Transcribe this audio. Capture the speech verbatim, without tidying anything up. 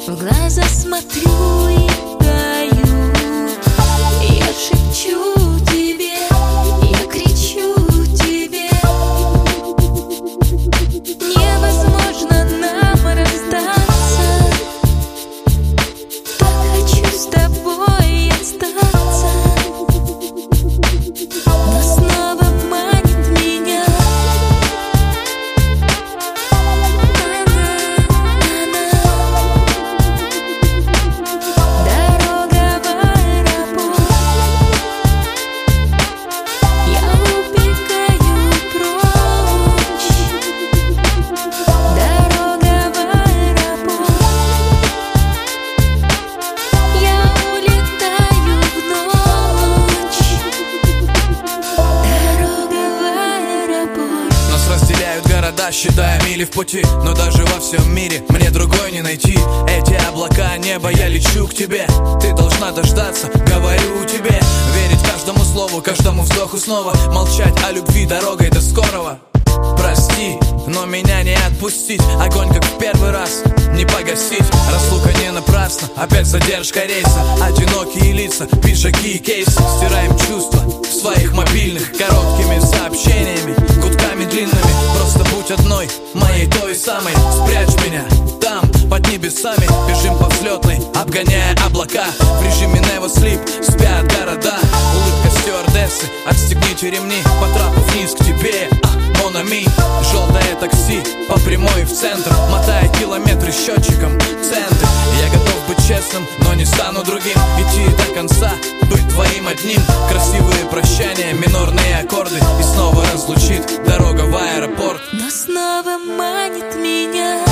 В глаза смотрю и таю. Я шепчу тебе, я кричу тебе. Невозможно нам расстаться. Так хочу с тобой остаться. Но снова манит меня. Дорога в аэропорт. Я убегаю прочь. Дорога в аэропорт. Я улетаю в ночь. Дорога в аэропорт. Нас разделяют города, считая мили в пути. Но даже во всем мире мне другой не найти. Эти облака, небо, я лечу к тебе. Ты должна дождаться, говорю тебе. Верить каждому слову, каждому вздоху снова. Молчать о любви дорогой до скорого. Прости, но меня не отпустить. Огонь, как в первый раз, не погасить. Разлука не напрасна, опять задержка рейса. Одинокие лица, пиджаки и кейсы. Стираем чувства в своих мобильных короткими сообщениями, гудками длинными. Просто будь одной, моей той самой. Спрячь меня там, под небесами. Бежим по взлетной, обгоняя облака. В режиме Never Sleep спят города. Улыбка стюардессы, отстегните ремни. По трапу вниз к тебе, Монами. Желтое такси по прямой в центр, мотая километры счетчиком центы. Я готов быть честным, но не стану другим. Идти до конца, быть твоим одним. Красивые прощания, минорные аккорды. И снова разлучит дорога в аэропорт. Но снова манит меня.